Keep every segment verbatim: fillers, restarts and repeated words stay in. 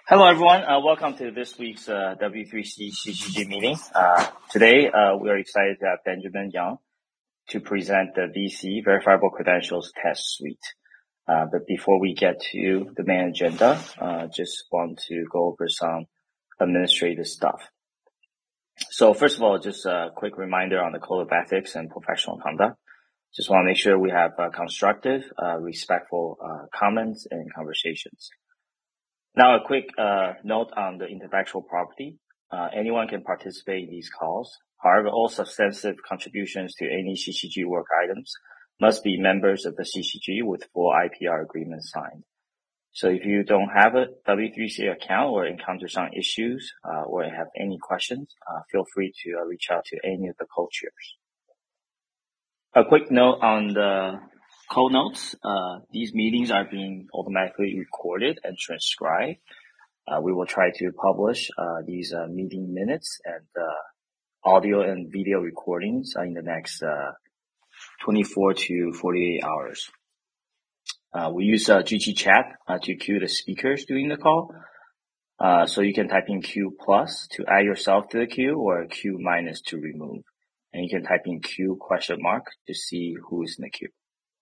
Hello, everyone. Uh, welcome to this week's uh, W three C C G G meeting. Uh, today, uh, we are excited to have Benjamin Yang to present the V C Verifiable Credentials Test Suite. Uh, but before we get to the main agenda, uh, just want to go over some administrative stuff. So first of all, just a quick reminder on the Code of Ethics and Professional Conduct. Just want to make sure we have uh, constructive, uh, respectful uh, comments and conversations. Now, a quick uh, note on the intellectual property. Uh, anyone can participate in these calls. However, all substantive contributions to any C C G work items must be members of the C C G with full I P R agreement signed. So if you don't have a W three C account or encounter some issues uh, or have any questions, uh, feel free to uh, reach out to any of the co-chairs. A quick note on the code notes. Uh, these meetings are being automatically recorded and transcribed. Uh, we will try to publish uh, these uh, meeting minutes and uh, audio and video recordings uh, in the next uh, twenty-four to forty-eight hours. Uh, we use uh, G G Chat uh, to queue the speakers during the call. Uh, so you can type in Q plus to add yourself to the queue or Q minus to remove. And you can type in Q question mark to see who is in the queue.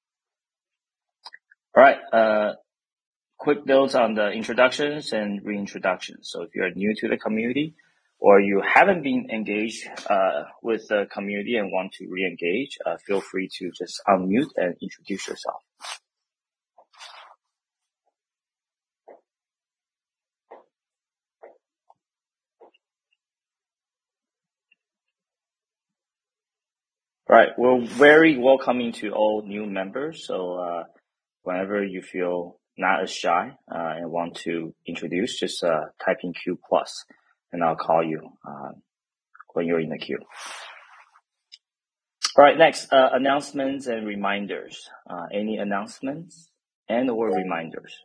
All right. Uh, quick notes on the introductions and reintroductions. So if you're new to the community or you haven't been engaged uh, with the community and want to re-engage, uh, feel free to just unmute and introduce yourself. All right. We're very welcoming to all new members. So uh, whenever you feel not as shy uh, and want to introduce, just uh, type in Q plus, and I'll call you uh, when you're in the queue. All right, next, uh, announcements and reminders. Uh, any announcements and or reminders?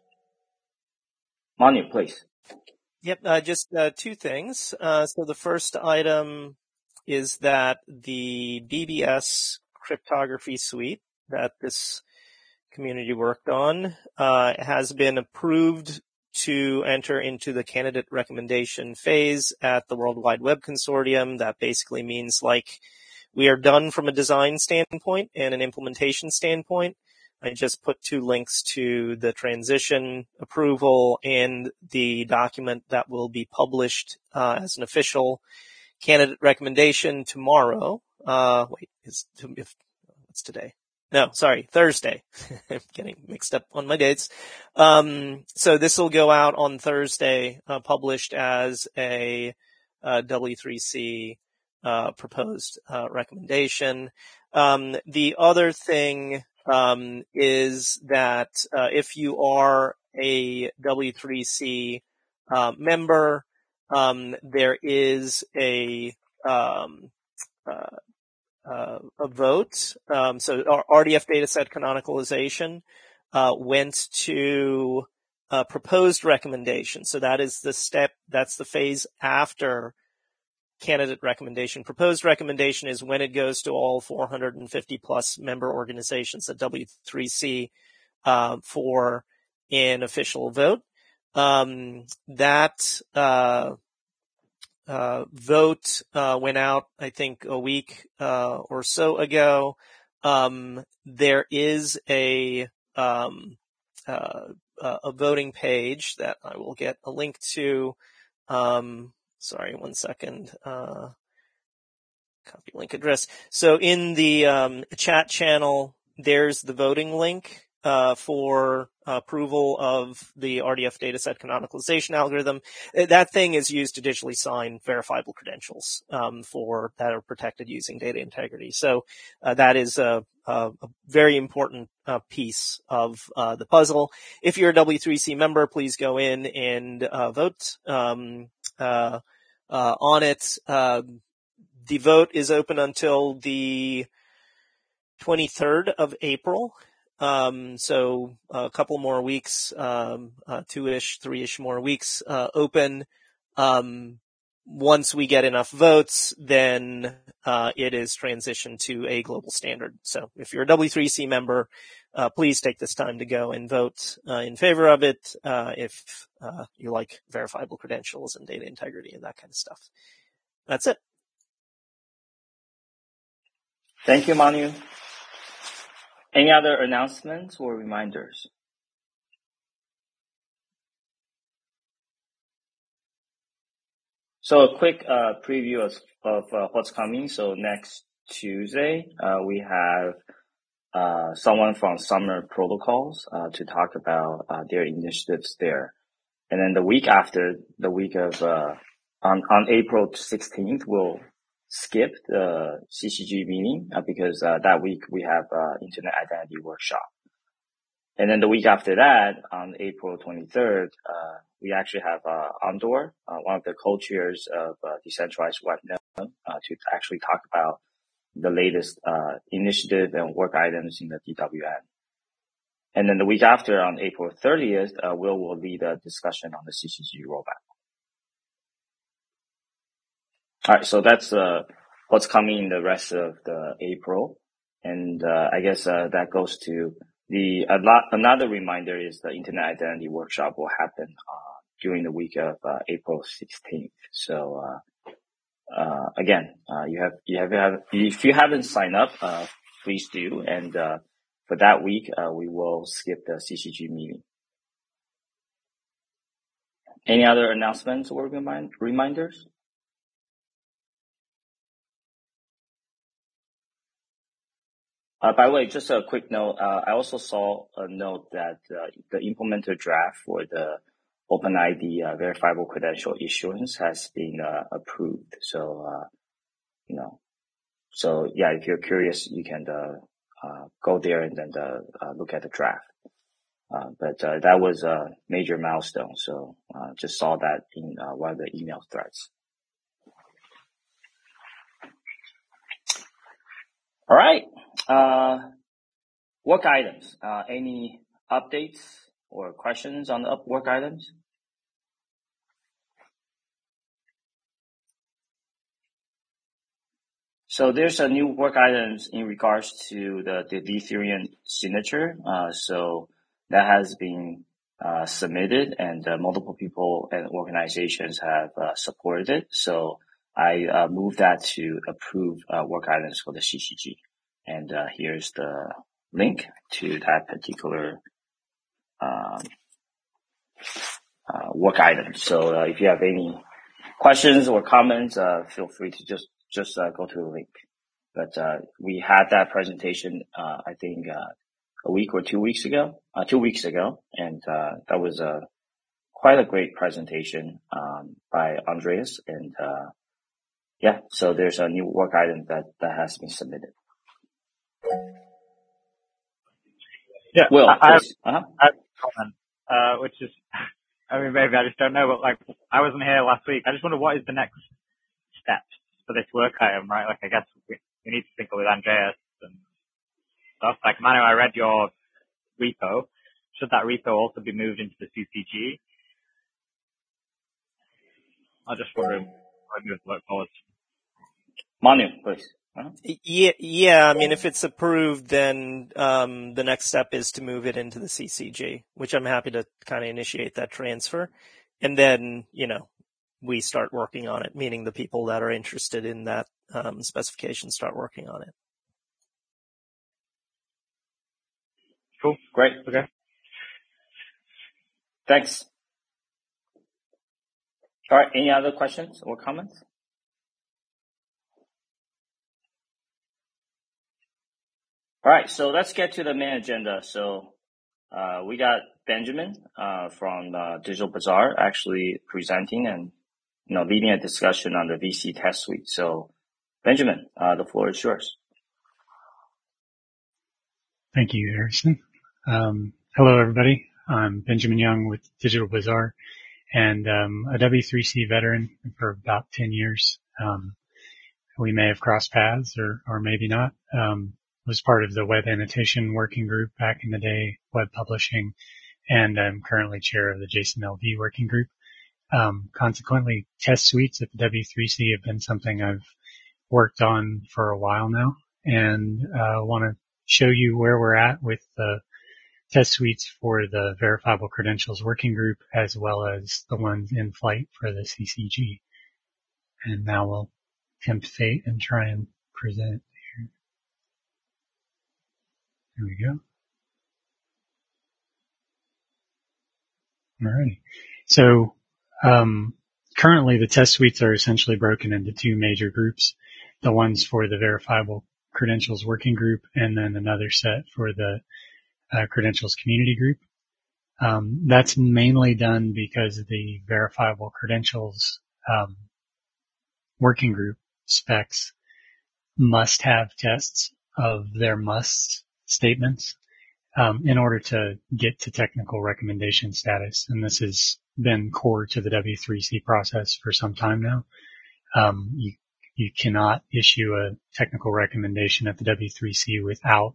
Manu, please. Yep, uh, just uh, two things. Uh, so the first item is that the B B S cryptography suite that this community worked on uh, has been approved to enter into the candidate recommendation phase at the World Wide Web Consortium. That basically means like we are done from a design standpoint and an implementation standpoint. I just put two links to the transition approval and the document that will be published uh, as an official candidate recommendation tomorrow. Uh, wait, is if, what's today? No, sorry, Thursday. I'm getting mixed up on my dates. Um, so this will go out on Thursday, uh, published as a uh, W three C uh, proposed uh, recommendation. Um, the other thing um, is that uh, if you are a W three C uh, member, um, there is a um, uh, Uh, a vote. Um, so our R D F dataset canonicalization uh, went to a proposed recommendation. So that is the step, that's the phase after candidate recommendation. Proposed recommendation is when it goes to all four hundred fifty plus member organizations at W three C uh, for an official vote. Um, that uh, Uh, vote, uh, went out, I think a week, uh, or so ago. Um, there is a, um, uh, a voting page that I will get a link to. Um, sorry, one second, uh, copy link address. So in the, um, chat channel, there's the voting link, uh, for approval of the R D F dataset canonicalization algorithm. That thing is used to digitally sign verifiable credentials, um, for that are protected using data integrity. So, uh, that is a, a, a very important, uh, piece of, uh, the puzzle. If you're a W three C member, please go in and, uh, vote, um, uh, uh, on it. Uh, the vote is open until the twenty-third of April. Um, so a couple more weeks, um, uh, two-ish, three-ish more weeks, uh, open. Um, once we get enough votes, then, uh, it is transitioned to a global standard. So if you're a W three C member, uh, please take this time to go and vote uh, in favor of it uh, if uh, you like verifiable credentials and data integrity and that kind of stuff. That's it. Thank you, Manu. Any other announcements or reminders? So a quick uh, preview of, of uh, what's coming. So next Tuesday, uh, we have uh, someone from Summer Protocols uh, to talk about uh, their initiatives there. And then the week after, the week of uh, on on April sixteenth, we'll skip the C C G meeting uh, because uh, that week we have uh, Internet Identity Workshop. And then the week after that, on April twenty-third, uh, we actually have uh, Andor, uh, one of the co-chairs of uh, Decentralized Web Node, uh, to actually talk about the latest uh, initiative and work items in the D W N. And then the week after, on April thirtieth, uh, Will will lead a discussion on the C C G roadmap. All right, so that's uh, what's coming in the rest of the April, and uh, I guess uh, that goes to the a lot, another reminder is the Internet Identity Workshop will happen uh, during the week of uh, April sixteenth. So uh, uh, again, uh, you have you have, have if you haven't signed up, uh, please do, and uh, for that week, uh, we will skip the C C G meeting. Any other announcements or remind, reminders? Uh, by the way, just a quick note. Uh, I also saw a note that uh, the implementer draft for the OpenID uh, verifiable credential issuance has been uh, approved. So, uh, you know, so yeah, if you're curious, you can uh, uh, go there and then uh, uh, look at the draft. Uh, but uh, that was a major milestone. So uh, just saw that in uh, one of the email threads. All right. Uh, work items. Uh, any updates or questions on the work items? So there's a new work items in regards to the, the Ethereum signature. Uh, so that has been uh, submitted, and uh, multiple people and organizations have uh, supported it. So I uh, moved that to approve uh, work items for the C C G. And uh, here's the link to that particular um, uh, work item. So uh, if you have any questions or comments, uh, feel free to just just uh, go to the link. But uh, we had that presentation, uh, I think, uh, a week or two weeks ago, uh, two weeks ago, and uh, that was a quite a great presentation um, by Andreas. And uh, yeah, so there's a new work item that that has been submitted. Yeah, Will, I, I, have, uh-huh. I have a comment, uh, which is, I mean, maybe I just don't know, but like, I wasn't here last week. I just wonder what is the next step for this work item, right? Like, I guess we, we need to think with Andreas and stuff. Like, Manu, I read your repo. Should that repo also be moved into the C C G? I just wonder how to move the work forward. Manu, please. Uh-huh. Yeah, yeah. I mean, if it's approved, then um, the next step is to move it into the C C G, which I'm happy to kind of initiate that transfer, and then you know we start working on it. Meaning the people that are interested in that um, specification start working on it. Cool, great, okay. Thanks. All right. Any other questions or comments? All right, so let's get to the main agenda. So uh, we got Benjamin uh, from uh, Digital Bazaar actually presenting and you know leading a discussion on the V C test suite. So Benjamin, uh, the floor is yours. Thank you, Harrison. Um, hello, everybody. I'm Benjamin Young with Digital Bazaar, and um, a W three C veteran for about ten years. Um, we may have crossed paths, or or maybe not. Um, was part of the web annotation working group back in the day, web publishing, and I'm currently chair of the JSON L V working group. Um, consequently, test suites at the W three C have been something I've worked on for a while now, and uh, want to show you where we're at with the test suites for the verifiable credentials working group, as well as the ones in flight for the C C G. And now we'll tempt fate and try and present here. There we go. Alrighty. So, um, currently the test suites are essentially broken into two major groups. The ones for the verifiable credentials working group, and then another set for the uh, credentials community group. Um, that's mainly done because the verifiable credentials um, working group specs must have tests of their must statements um, in order to get to technical recommendation status. And this has been core to the W three C process for some time now. Um, you, you cannot issue a technical recommendation at the W three C without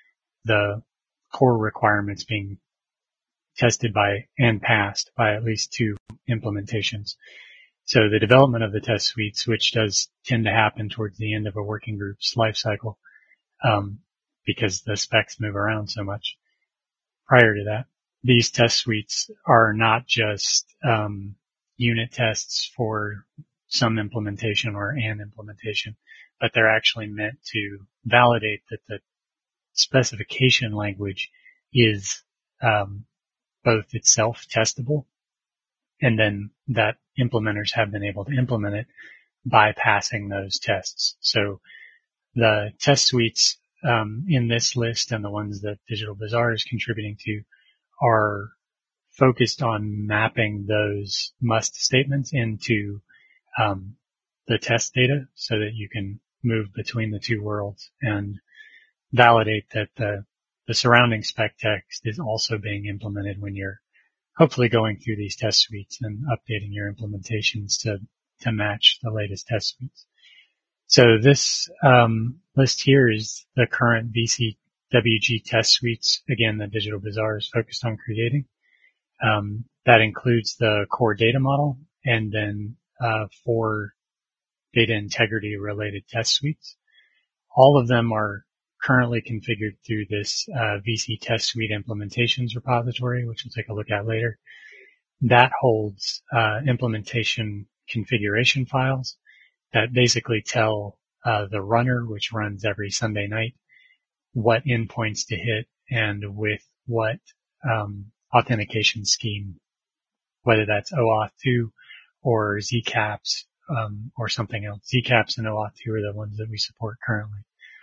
the core requirements being tested by and passed by at least two implementations. So the development of the test suites, which does tend to happen towards the end of a working group's life cycle, um, because the specs move around so much. Prior to that, these test suites are not just um, unit tests for some implementation or an implementation, but they're actually meant to validate that the specification language is um, both itself testable, and then that implementers have been able to implement it by passing those tests. So the test suites um, in this list and the ones that Digital Bazaar is contributing to are focused on mapping those must statements into um, the test data so that you can move between the two worlds and validate that the, the surrounding spec text is also being implemented when you're hopefully going through these test suites and updating your implementations to, to match the latest test suites. So this um, list here is the current V C W G test suites, again, that Digital Bazaar is focused on creating. Um, that includes the core data model and then uh, four data integrity related test suites. All of them are currently configured through this uh, V C test suite implementations repository, which we'll take a look at later. That holds uh, implementation configuration files that basically tell uh, the runner, which runs every Sunday night, what endpoints to hit and with what um, authentication scheme, whether that's OAuth two or Z CAPS um, or something else. Z CAPS and OAuth two are the ones that we support currently.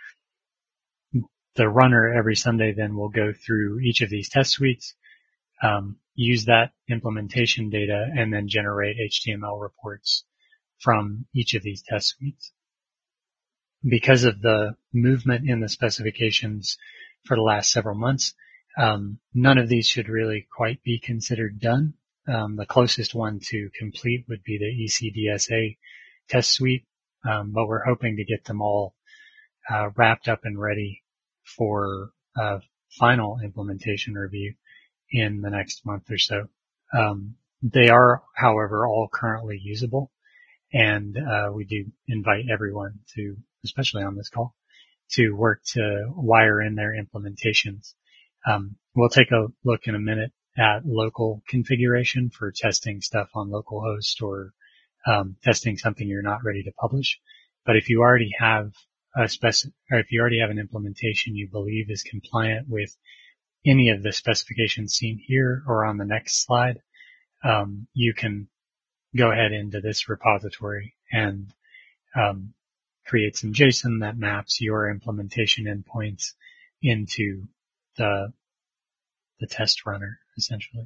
The runner every Sunday then will go through each of these test suites, um, use that implementation data, and then generate H T M L reports from each of these test suites. Because of the movement in the specifications for the last several months, um, none of these should really quite be considered done. Um, the closest one to complete would be the E C D S A test suite, um, but we're hoping to get them all uh, wrapped up and ready for uh, final implementation review in the next month or so. Um, they are, however, all currently usable, and uh, we do invite everyone to, especially on this call, to work to wire in their implementations. Um, we'll take a look in a minute at local configuration for testing stuff on localhost or um, testing something you're not ready to publish. But if you already have a spec, or if you already have an implementation you believe is compliant with any of the specifications seen here or on the next slide, um, you can go ahead into this repository and um, create some JSON that maps your implementation endpoints into the the test runner, essentially.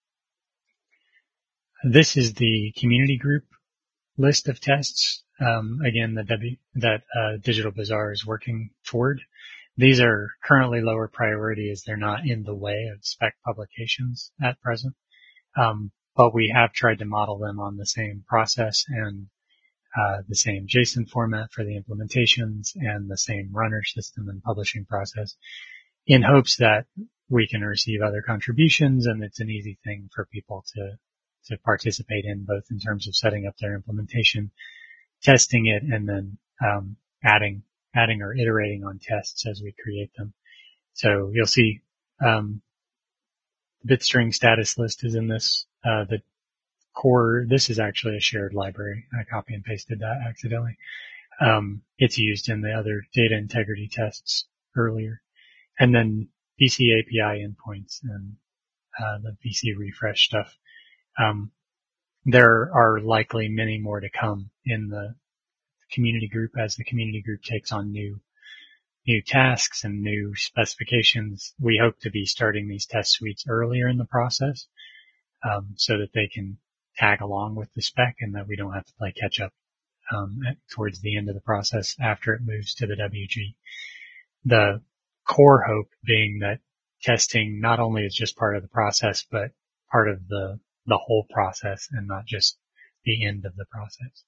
This is the community group list of tests. Um, again, the W, that uh, Digital Bazaar is working toward. These are currently lower priority as they're not in the way of spec publications at present. Um, but we have tried to model them on the same process and uh, the same JSON format for the implementations and the same runner system and publishing process, in hopes that we can receive other contributions and it's an easy thing for people to to participate in, both in terms of setting up their implementation, testing it, and then um, adding adding or iterating on tests as we create them. So you'll see, um, the bitstring status list is in this, uh, the core. This is actually a shared library. I copy and pasted that accidentally. Um, it's used in the other data integrity tests earlier. And then V C A P I endpoints and, uh, the V C refresh stuff. Um, there are likely many more to come in the community group as the community group takes on new, new tasks and new specifications. We hope to be starting these test suites earlier in the process, um, so that they can tag along with the spec and that we don't have to play catch up, um, at, towards the end of the process after it moves to the W G. The core hope being that testing not only is just part of the process, but part of the, the whole process and not just the end of the process.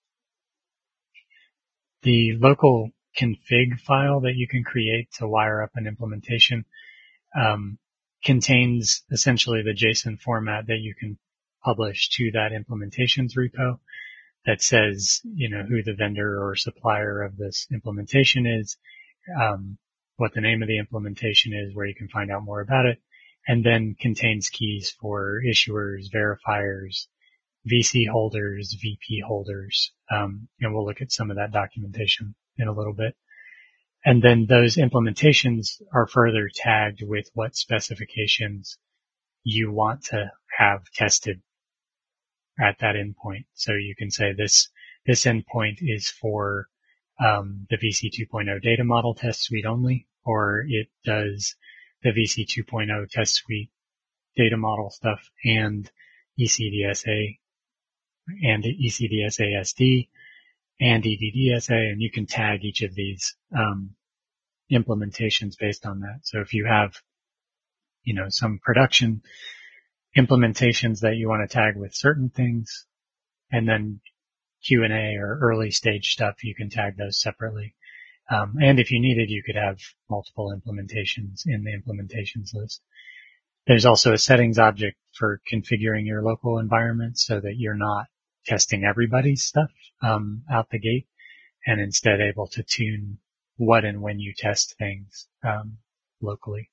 The local config file that you can create to wire up an implementation, um, contains essentially the JSON format that you can publish to that implementations repo that says, you know, who the vendor or supplier of this implementation is, um, what the name of the implementation is, where you can find out more about it, and then contains keys for issuers, verifiers, V C holders, V P holders, um, and we'll look at some of that documentation in a little bit. And then those implementations are further tagged with what specifications you want to have tested at that endpoint. So you can say this, this endpoint is for, um, the V C two point oh data model test suite only, or it does the V C two point oh test suite data model stuff and E C D S A and E C D S A S D and E D D S A, and you can tag each of these, um, implementations based on that. So if you have, you know, some production implementations that you want to tag with certain things, and then Q and A or early stage stuff, you can tag those separately. Um, and if you needed, you could have multiple implementations in the implementations list. There's also a settings object for configuring your local environment so that you're not testing everybody's stuff, um, out the gate, and instead able to tune what and when you test things, um, locally.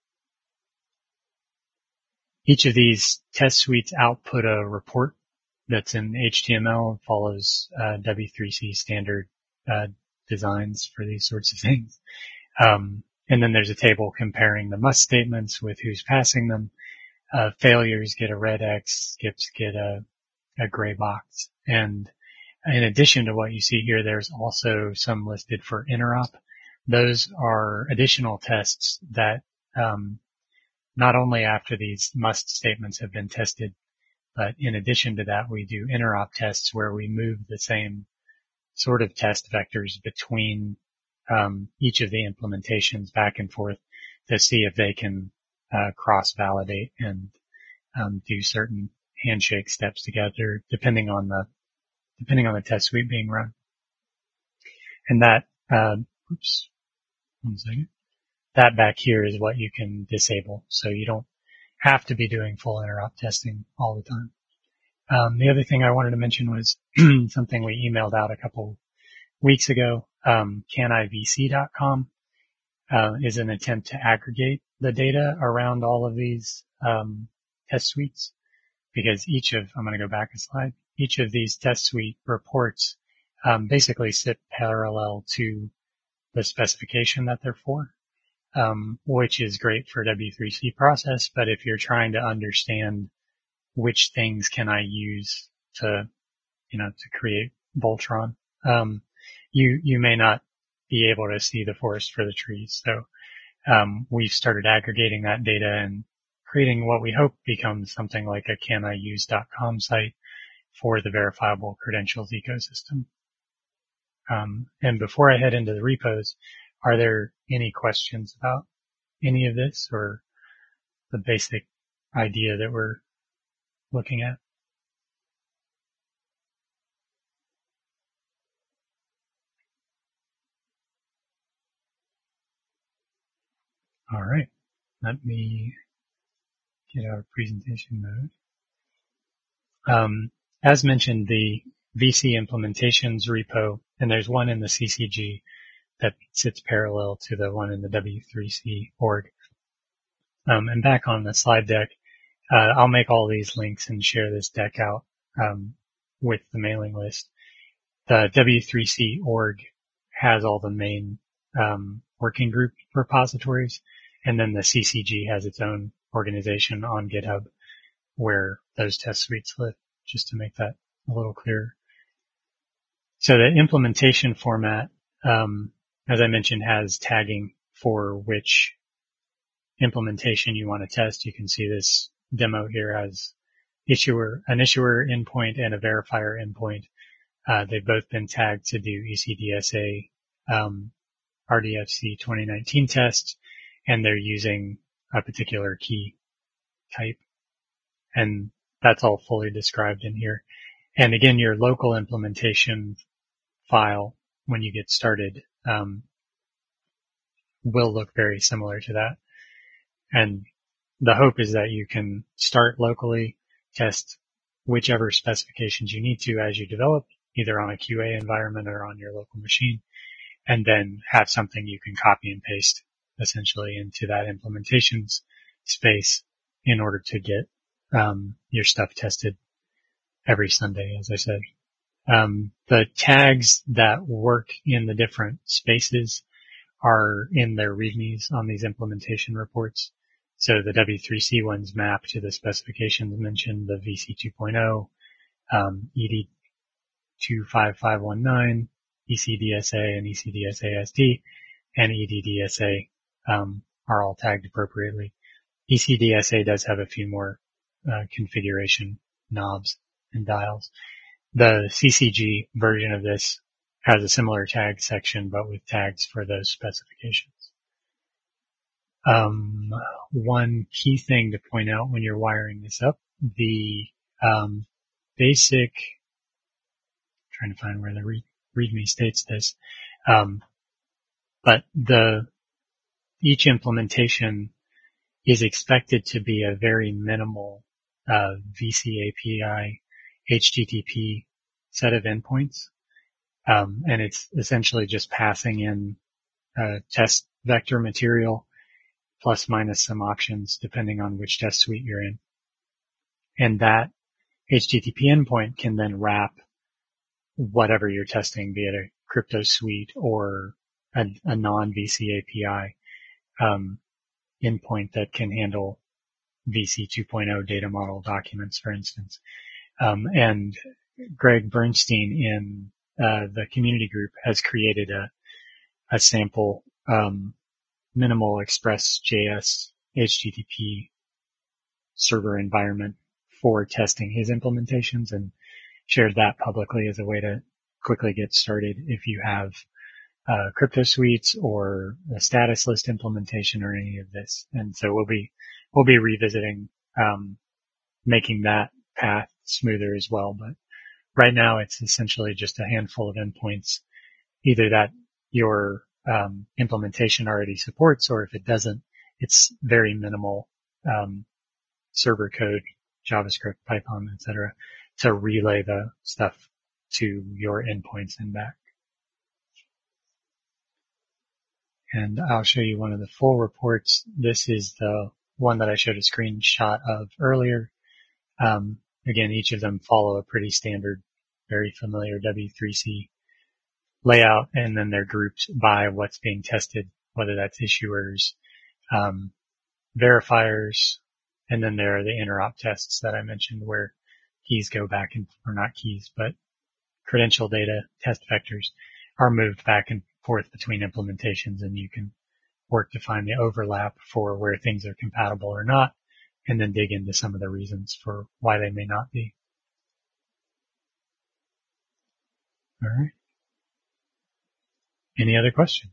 Each of these test suites output a report that's in H T M L and follows, uh, W three C standard, uh, designs for these sorts of things. Um, and then there's a table comparing the must statements with who's passing them. Uh, failures get a red X, skips get a, a gray box. And in addition to what you see here, there's also some listed for interop. Those are additional tests that, um, not only after these must statements have been tested, but in addition to that, we do interop tests where we move the same sort of test vectors between, um, each of the implementations back and forth to see if they can, uh, cross-validate and, um, do certain handshake steps together depending on the, depending on the test suite being run. And that, uh, oops, one second. That back here is what you can disable. So you don't have to be doing full interop testing all the time. Um, the other thing I wanted to mention was something we emailed out a couple weeks ago. Um, can I V C dot com, uh, is an attempt to aggregate the data around all of these, um, test suites, because each of, I'm going to go back a slide, each of these test suite reports, um, basically sit parallel to the specification that they're for. Um, which is great for W three C process, but if you're trying to understand which things can I use to, you know, to create Voltron, um, you, you may not be able to see the forest for the trees. So, um, we've started aggregating that data and creating what we hope becomes something like a can I use dot com site for the verifiable credentials ecosystem. Um, and before I head into the repos, are there any questions about any of this or the basic idea that we're looking at? All right. Let me get our presentation mode. Um, as mentioned, the V C implementations repo, and there's one in the C C G that sits parallel to the one in the W three C org. Um, and back on the slide deck, uh, I'll make all these links and share this deck out um, with the mailing list. The W three C org has all the main um, working group repositories, and then the C C G has its own organization on GitHub where those test suites live, just to make that a little clearer. So the implementation format, um, as I mentioned, has tagging for which implementation you want to test. You can see this demo here has issuer, an issuer endpoint and a verifier endpoint. Uh, they've both been tagged to do E C D S A, um, R D F C twenty nineteen tests, and they're using a particular key type. And that's all fully described in here. And again, your local implementation file, when you get started, um, will look very similar to that. And the hope is that you can start locally, test whichever specifications you need to as you develop, either on a Q A environment or on your local machine, and then have something you can copy and paste essentially into that implementations space in order to get um, your stuff tested every Sunday, as I said. Um, the tags that work in the different spaces are in their readmes on these implementation reports. So the W three C ones map to the specifications mentioned, the V C two point oh, um, E D two five five one nine, E C D S A and E C D S A S D, and E D D S A um, are all tagged appropriately. E C D S A does have a few more uh, configuration knobs and dials. The C C G version of this has a similar tag section, but with tags for those specifications. Um, one key thing to point out when you're wiring this up, the um, basic, trying to find where the re- README states this, um, but the each implementation is expected to be a very minimal uh, V C A P I H T T P set of endpoints, um, and it's essentially just passing in uh, test vector material plus minus some options depending on which test suite you're in. And that H T T P endpoint can then wrap whatever you're testing, be it a crypto suite or a, a non-V C A P I um, endpoint that can handle V C two point oh data model documents, for instance. Um, and Greg Bernstein in uh, the community group has created a, a sample um, minimal express J S H T T P server environment for testing his implementations and shared that publicly as a way to quickly get started if you have uh, crypto suites or a status list implementation or any of this. And so we'll be we'll be revisiting um, making that path smoother as well. But right now it's essentially just a handful of endpoints, either that your um, implementation already supports, or if it doesn't, it's very minimal um, server code, JavaScript, Python, et cetera, to relay the stuff to your endpoints and back. And I'll show you one of the full reports. This is the one that I showed a screenshot of earlier. Um, again, each of them follow a pretty standard, very familiar W three C layout, and then they're grouped by what's being tested, whether that's issuers, um, verifiers, and then there are the interop tests that I mentioned where keys go back and, or not keys, but credential data test vectors are moved back and forth between implementations, and you can work to find the overlap for where things are compatible or not, and then dig into some of the reasons for why they may not be. All right. Any other questions?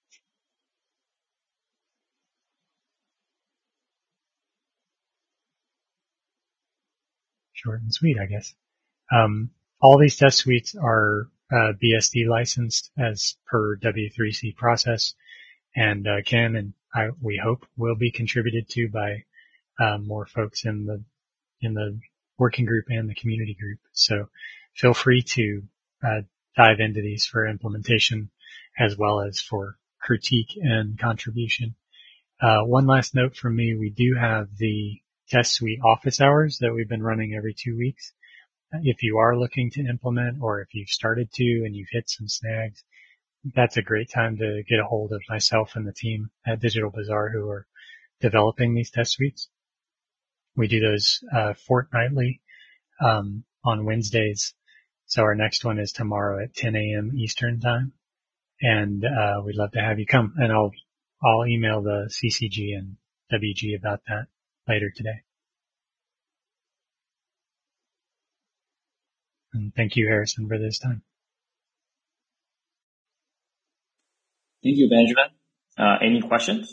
Short and sweet, I guess. Um, all these test suites are uh, B S D licensed as per W three C process, and uh, can and I, we hope will be contributed to by uh, more folks in the in the working group and the community group. So feel free to uh, dive into these for implementation as well as for critique and contribution. Uh, one last note from me. We do have the test suite office hours that we've been running every two weeks. If you are looking to implement, or if you've started to and you've hit some snags, that's a great time to get a hold of myself and the team at Digital Bazaar who are developing these test suites. We do those uh, fortnightly um, on Wednesdays. So our next one is tomorrow at ten a.m. Eastern time, and uh, we'd love to have you come. And I'll I'll email the C C G and W G about that later today. And thank you, Harrison, for this time. Thank you, Benjamin. Uh, any questions?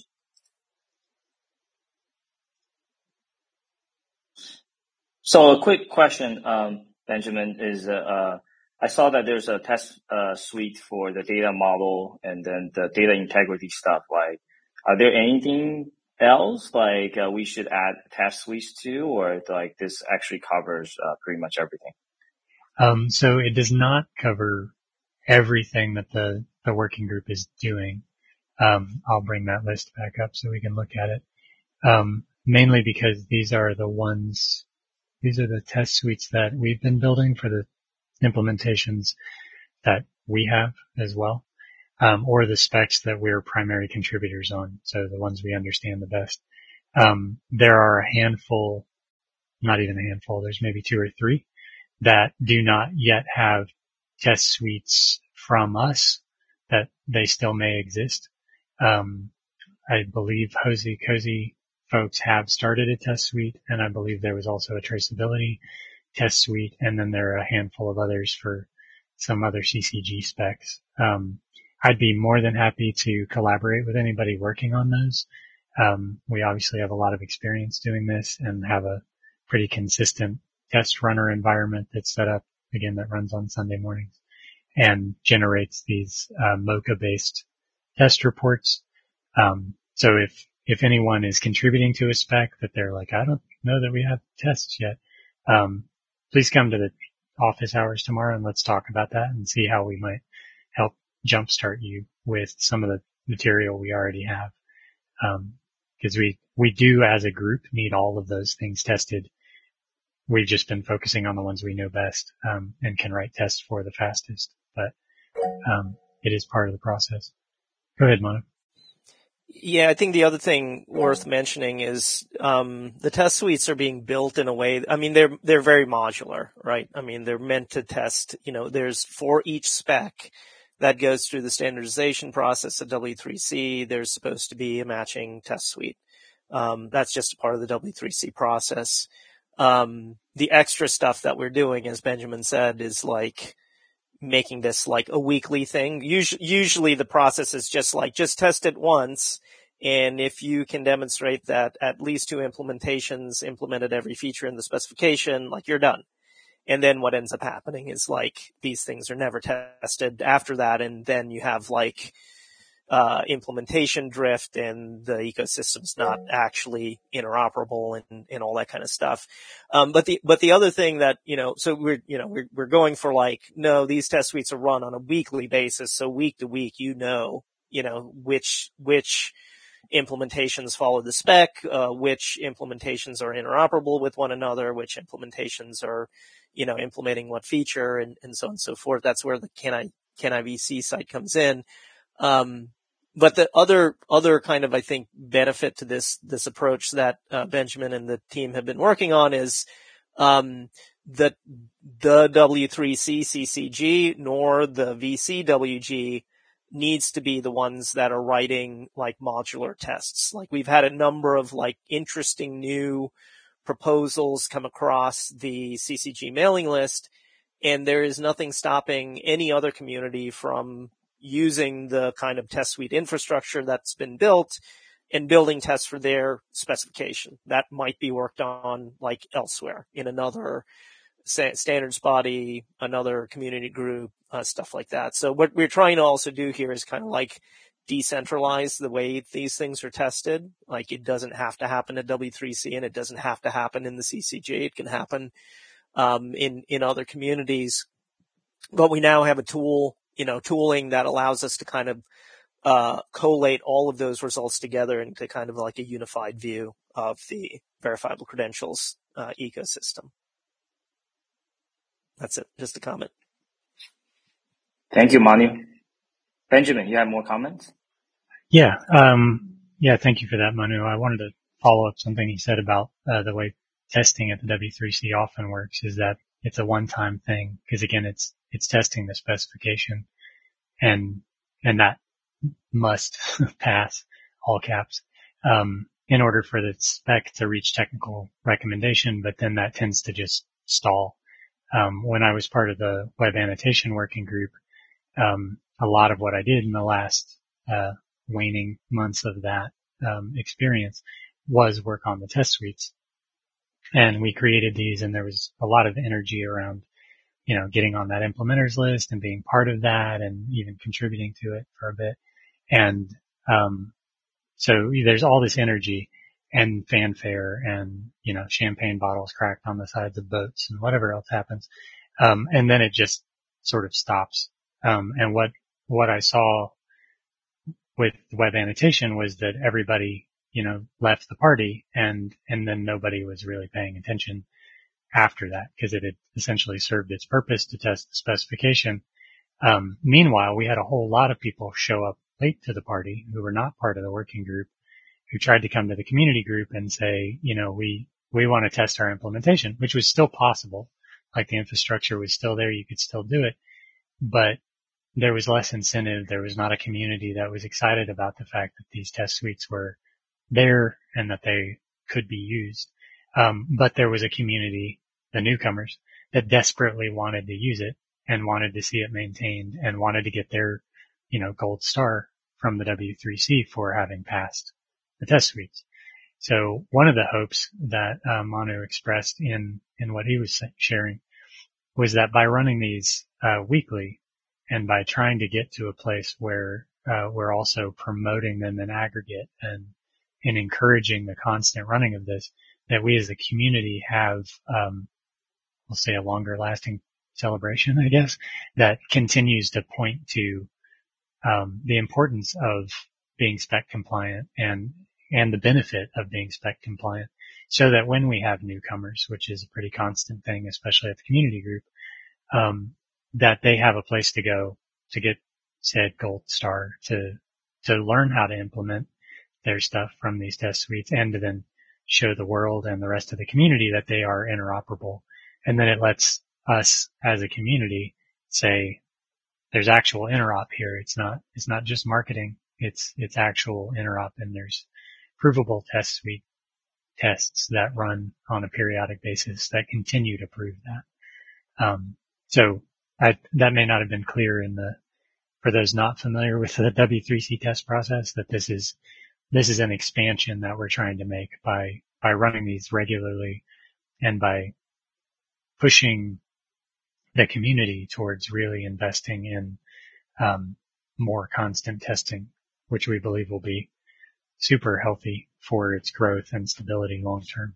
So a quick question, um, Benjamin, is uh, uh, I saw that there's a test uh, suite for the data model and then the data integrity stuff. Like, are there anything else like uh, we should add test suites to, or like this actually covers uh, pretty much everything? Um, so it does not cover everything that the, the working group is doing. Um, I'll bring that list back up so we can look at it. Um, mainly because these are the ones, these are the test suites that we've been building for the implementations that we have as well, um, or the specs that we're primary contributors on. So the ones we understand the best. Um, there are a handful, not even a handful, there's maybe two or three that do not yet have test suites from us, that they still may exist. Um, I believe Hosey Cozy folks have started a test suite, and I believe there was also a traceability test suite, and then there are a handful of others for some other C C G specs. Um, I'd be more than happy to collaborate with anybody working on those. Um, we obviously have a lot of experience doing this and have a pretty consistent test runner environment that's set up, again, that runs on Sunday mornings and generates these uh, Mocha-based test reports. Um, so if, if anyone is contributing to a spec that they're like, I don't know that we have tests yet, um, please come to the office hours tomorrow and let's talk about that and see how we might help jumpstart you with some of the material we already have. Um, cause we, we do as a group need all of those things tested. We've just been focusing on the ones we know best, um, and can write tests for the fastest, but, um, it is part of the process. Go ahead, Mona. Yeah, I think the other thing worth mentioning is um the test suites are being built in a way, I mean, they're they're very modular, right? I mean, they're meant to test, you know, there's for each spec that goes through the standardization process at W three C, there's supposed to be a matching test suite. Um that's just a part of the W three C process. Um the extra stuff that we're doing, as Benjamin said, is like making this like a weekly thing. Usually, usually the process is just like, just test it once. And if you can demonstrate that at least two implementations implemented every feature in the specification, like you're done. And then what ends up happening is like these things are never tested after that. And then you have like, uh, implementation drift and the ecosystem's not actually interoperable and, and all that kind of stuff. Um, but the, but the other thing that, you know, so we're, you know, we're, we're going for like, no, these test suites are run on a weekly basis. So week to week, you know, you know, which, which implementations follow the spec, uh, which implementations are interoperable with one another, which implementations are, you know, implementing what feature and, and so on and so forth. That's where the Can I, Can I V C site comes in. Um, But the other, other kind of, I think, benefit to this, this approach that, uh, Benjamin and the team have been working on is, um, that the W three C C C G nor the V C W G needs to be the ones that are writing like modular tests. Like we've had a number of like interesting new proposals come across the C C G mailing list, and there is nothing stopping any other community from using the kind of test suite infrastructure that's been built and building tests for their specification. That might be worked on like elsewhere in another standards body, another community group, uh, stuff like that. So what we're trying to also do here is kind of like decentralize the way these things are tested. Like it doesn't have to happen at W three C and it doesn't have to happen in the C C G. It can happen, um, in, in other communities. But we now have a tool, you know, tooling that allows us to kind of uh, collate all of those results together into kind of like a unified view of the verifiable credentials uh, ecosystem. That's it. Just a comment. Thank you, Manu. Benjamin, you have more comments? Yeah. Um, yeah. Thank you for that, Manu. I wanted to follow up something he said about uh, the way testing at the W three C often works is that it's a one-time thing because again, it's, it's testing the specification and, and that must pass all caps, um, in order for the spec to reach technical recommendation, but then that tends to just stall. Um, when I was part of the web annotation working group, um, a lot of what I did in the last, uh, waning months of that, um, experience was work on the test suites. And we created these and there was a lot of energy around, you know, getting on that implementers list and being part of that and even contributing to it for a bit. And, um, so there's all this energy and fanfare and, you know, champagne bottles cracked on the sides of boats and whatever else happens. Um, and then it just sort of stops. Um, and what, what I saw with web annotation was that everybody, you know, left the party and, and then nobody was really paying attention after that because it had essentially served its purpose to test the specification. Um, meanwhile, we had a whole lot of people show up late to the party who were not part of the working group who tried to come to the community group and say, you know, we, we want to test our implementation, which was still possible. Like the infrastructure was still there. You could still do it, but there was less incentive. There was not a community that was excited about the fact that these test suites were there and that they could be used. Um, but there was a community, the newcomers, that desperately wanted to use it and wanted to see it maintained and wanted to get their, you know, gold star from the W three C for having passed the test suites. So one of the hopes that uh, Manu expressed in, in what he was sharing was that by running these uh, weekly and by trying to get to a place where uh, we're also promoting them in aggregate and, and encouraging the constant running of this, that we as a community have, um, we'll say a longer lasting celebration, I guess, that continues to point to um, the importance of being spec compliant and and the benefit of being spec compliant, so that when we have newcomers, which is a pretty constant thing, especially at the community group, um, that they have a place to go to get said gold star, to to learn how to implement their stuff from these test suites, and to then show the world and the rest of the community that they are interoperable. And then it lets us as a community say, there's actual interop here. It's not, it's not just marketing. It's, it's actual interop, and there's provable test suite tests that run on a periodic basis that continue to prove that. Um, so I, that may not have been clear in the, for those not familiar with the W three C test process, that this is, this is an expansion that we're trying to make by, by running these regularly and by pushing the community towards really investing in, um, more constant testing, which we believe will be super healthy for its growth and stability long term.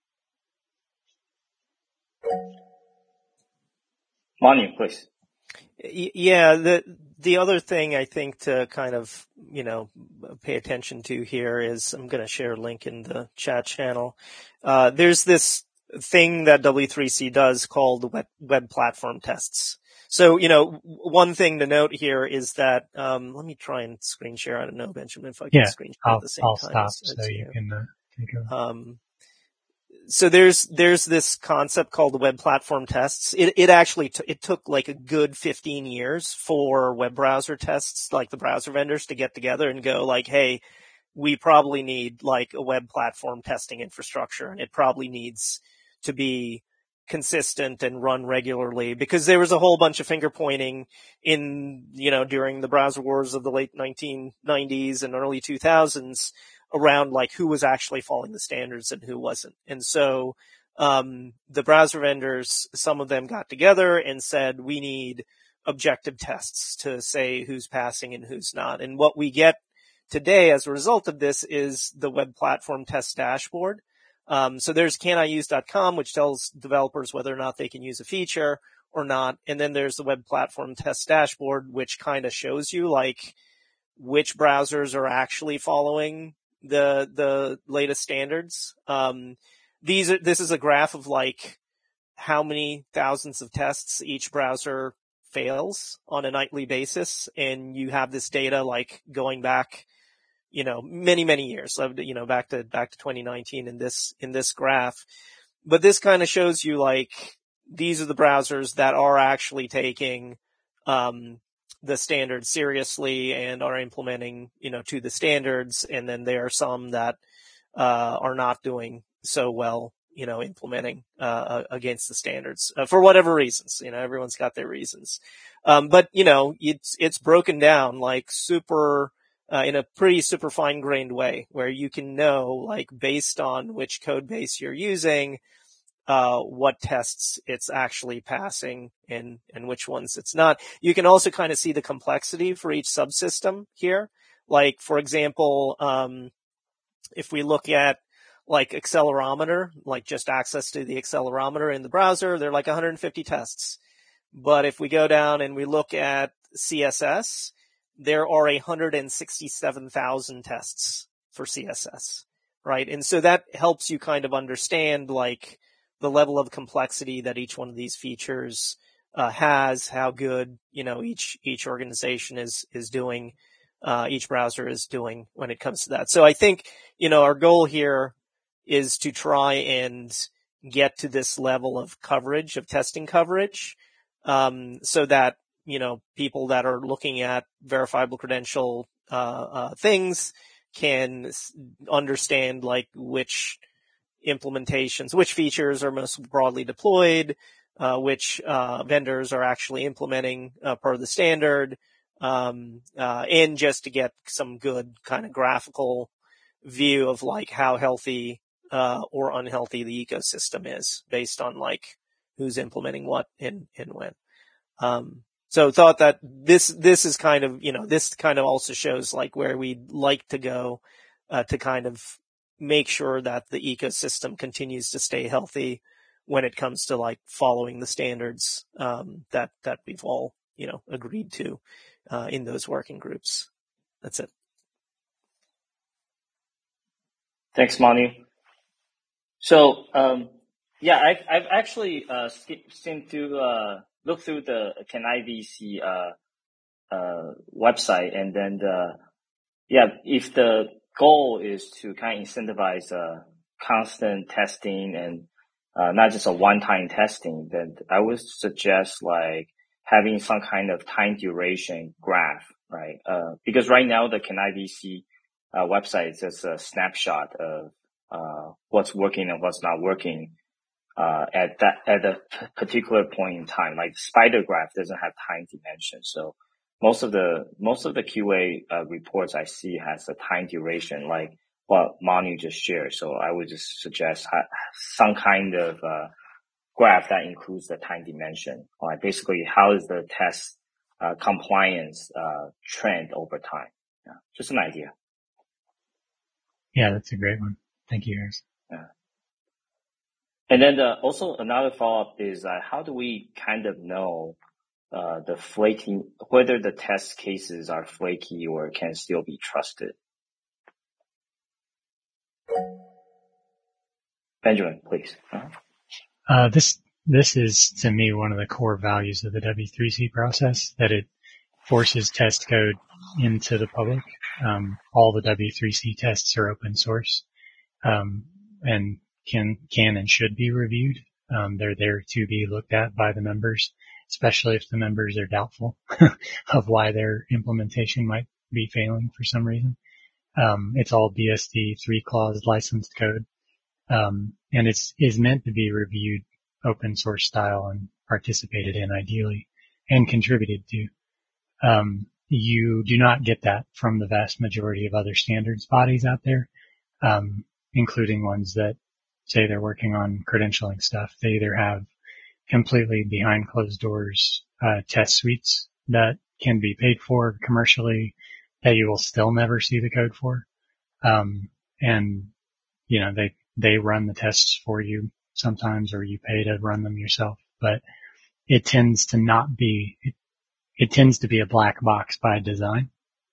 Manu, please. Yeah, the the other thing I think to kind of, you know, pay attention to here is, I'm going to share a link in the chat channel. Uh, there's this thing that W three C does called web, web platform tests. So, you know, one thing to note here is that, um, let me try and screen share. I don't know, Benjamin, if I can yeah, screen share I'll, at the same I'll time. stop as, so as you, you can uh, take over. Um, so there's, there's this concept called the web platform tests. It, it actually, t- it took like a good fifteen years for web browser tests, like the browser vendors, to get together and go like, hey, we probably need like a web platform testing infrastructure, and it probably needs to be consistent and run regularly, because there was a whole bunch of finger pointing in, you know, during the browser wars of the late nineteen nineties and early two thousands around like who was actually following the standards and who wasn't. And so, um, the browser vendors, some of them got together and said, we need objective tests to say who's passing and who's not. And what we get today as a result of this is the web platform test dashboard. Um, so there's can I use dot com, which tells developers whether or not they can use a feature or not. And then there's the web platform test dashboard, which kind of shows you like which browsers are actually following the, the latest standards. Um, these are, this is a graph of like how many thousands of tests each browser fails on a nightly basis. And you have this data like going back, you know, many, many years, you know, back to, back to twenty nineteen in this, in this graph. But this kind of shows you like, these are the browsers that are actually taking, um, the standards seriously and are implementing, you know, to the standards. And then there are some that, uh, are not doing so well, you know, implementing, uh, against the standards, uh, for whatever reasons. You know, everyone's got their reasons. Um, but, you know, it's, it's broken down like super, uh, in a pretty super fine grained way where you can know, like, based on which code base you're using, uh, what tests it's actually passing and, and which ones it's not. You can also kind of see the complexity for each subsystem here. Like, for example, um, if we look at like accelerometer, like just access to the accelerometer in the browser, they're like one hundred fifty tests. But if we go down and we look at C S S, there are one hundred sixty-seven thousand tests for C S S, right? And so that helps you kind of understand like the level of complexity that each one of these features uh, has, how good, you know, each, each organization is, is doing, uh, each browser is doing when it comes to that. So I think, you know, our goal here is to try and get to this level of coverage, of testing coverage, um, so that, you know, people that are looking at verifiable credential, uh, uh, things can understand like which implementations, which features are most broadly deployed, uh, which, uh, vendors are actually implementing, uh, per the standard, um, uh, and just to get some good kind of graphical view of like how healthy, uh, or unhealthy the ecosystem is based on like who's implementing what and, and when. Um, so thought that this, this is kind of, you know, this kind of also shows like where we'd like to go, uh, to kind of make sure that the ecosystem continues to stay healthy when it comes to like following the standards, um, that, that we've all, you know, agreed to, uh, in those working groups. That's it. Thanks, Manu. So, um, yeah, I've, I've actually, uh, seemed to, uh, look through the Can I V C, uh, uh, website and then, the, yeah, if the goal is to kind of incentivize, uh, constant testing and, uh, not just a one-time testing, then I would suggest like having some kind of time duration graph, right? Uh, because right now the Can I V C, uh, website is just a snapshot of, uh, what's working and what's not working, uh, at that, at a particular point in time. Like spider graph doesn't have time dimension. So most of the, most of the Q A, uh, reports I see has a time duration, like what Manu just shared. So I would just suggest ha- some kind of, uh, graph that includes the time dimension. Like basically how is the test, uh, compliance, uh, trend over time? Yeah, just an idea. Yeah, that's a great one. Thank you, Harris. Yeah. And then uh, also another follow-up is uh, how do we kind of know uh, the flaky, whether the test cases are flaky or can still be trusted? Benjamin, please. Uh-huh. Uh, this, this is to me one of the core values of the W three C process, that it forces test code into the public. Um, all the W three C tests are open source, um, and can, can and should be reviewed. Um, they're there to be looked at by the members, especially if the members are doubtful of why their implementation might be failing for some reason. Um, it's all B S D three clause licensed code. Um, and it's, is meant to be reviewed open source style and participated in ideally and contributed to. Um, you do not get that from the vast majority of other standards bodies out there, um, including ones that say they're working on credentialing stuff. They either have completely behind closed doors, uh, test suites that can be paid for commercially that you will still never see the code for. Um, and, you know, they, they run the tests for you sometimes, or you pay to run them yourself, but it tends to not be, it, it tends to be a black box by design.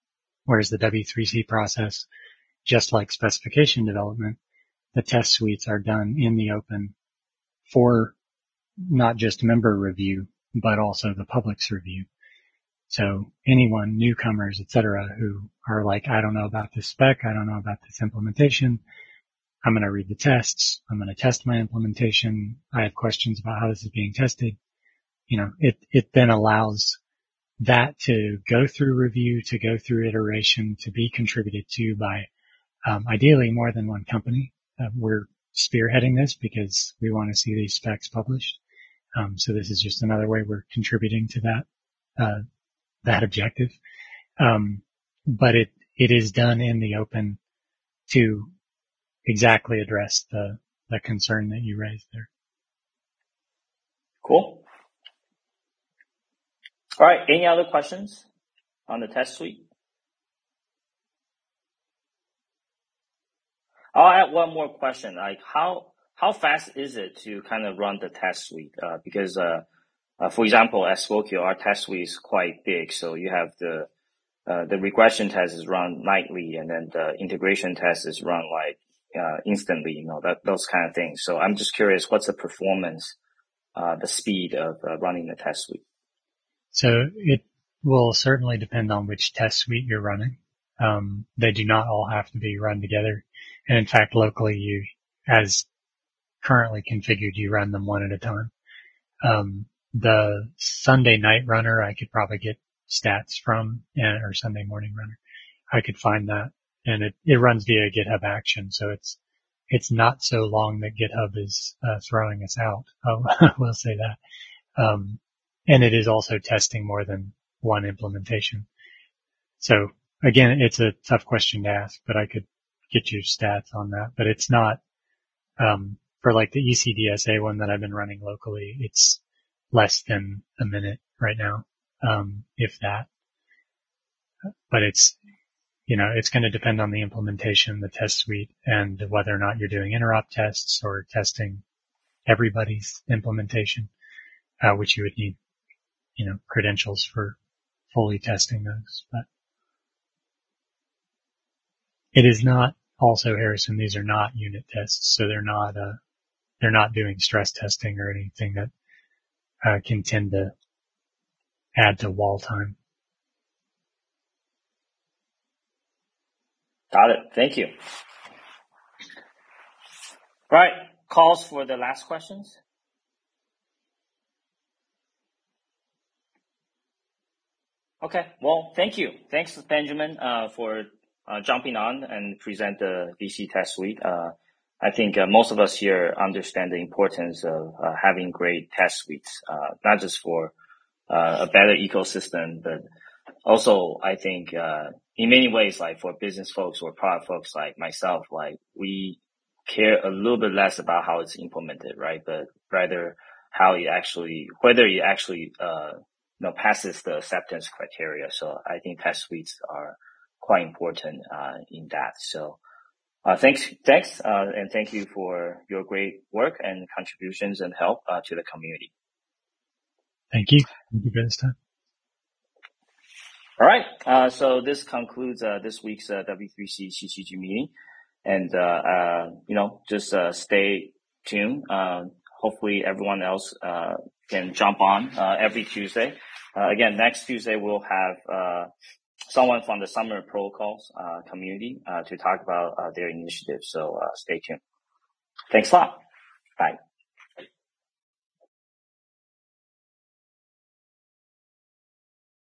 Whereas the W three C process, just like specification development, the test suites are done in the open for not just member review, but also the public's review. So anyone, newcomers, et cetera, who are like, I don't know about this spec, I don't know about this implementation, I'm going to read the tests, I'm going to test my implementation, I have questions about how this is being tested. You know, it, it then allows that to go through review, to go through iteration, to be contributed to by um, ideally more than one company. Uh, we're spearheading this because we want to see these specs published. Um, so this is just another way we're contributing to that, uh, that objective. Um, but it, it is done in the open to exactly address the, the concern that you raised there. Cool. All right. Any other questions on the test suite? I'll add one more question. Like how, how fast is it to kind of run the test suite? Uh, because, uh, uh, for example, at Spokio, our test suite is quite big. So you have the, uh, the regression test is run nightly, and then the integration test is run like, uh, instantly, you know, that, those kind of things. So I'm just curious, what's the performance, uh, the speed of uh, running the test suite? So it will certainly depend on which test suite you're running. Um, they do not all have to be run together. And in fact, locally, you, as currently configured, you run them one at a time. Um, the Sunday night runner, I could probably get stats from, and, or Sunday morning runner. I could find that, and it, it runs via GitHub Action. So it's, it's not so long that GitHub is, uh, throwing us out. I will say that. Um, and it is also testing more than one implementation. So again, it's a tough question to ask, but I could get you stats on that, but it's not, um, for like the E C D S A one that I've been running locally, it's less than a minute right now, um, if that, but it's, you know, it's going to depend on the implementation, the test suite, and whether or not you're doing interop tests or testing everybody's implementation, uh, which you would need, you know, credentials for fully testing those, but it is not also, Harrison, these are not unit tests, so they're not, uh, they're not doing stress testing or anything that, uh, can tend to add to wall time. Got it. Thank you. All right. Calls for the last questions. Okay. Well, thank you. Thanks, Benjamin, uh, for uh, jumping on and present the V C test suite. Uh, I think uh, most of us here understand the importance of uh, having great test suites, uh, not just for uh, a better ecosystem, but also I think uh, in many ways, like for business folks or product folks like myself, like we care a little bit less about how it's implemented, right? But rather how it actually, whether it actually, uh, you know, passes the acceptance criteria. So I think test suites are quite important, uh, in that. So, uh, thanks, thanks, uh, and thank you for your great work and contributions and help, uh, to the community. Thank you. Thank you for this time. All right. Uh, so this concludes, uh, this week's, uh, W three C C C G meeting. And, uh, uh, you know, just, uh, stay tuned. Uh, hopefully everyone else, uh, can jump on, uh, every Tuesday. Uh, again, next Tuesday we'll have, uh, someone from the Summer Protocols, uh, community, uh, to talk about, uh, their initiatives. So, uh, stay tuned. Thanks a lot. Bye.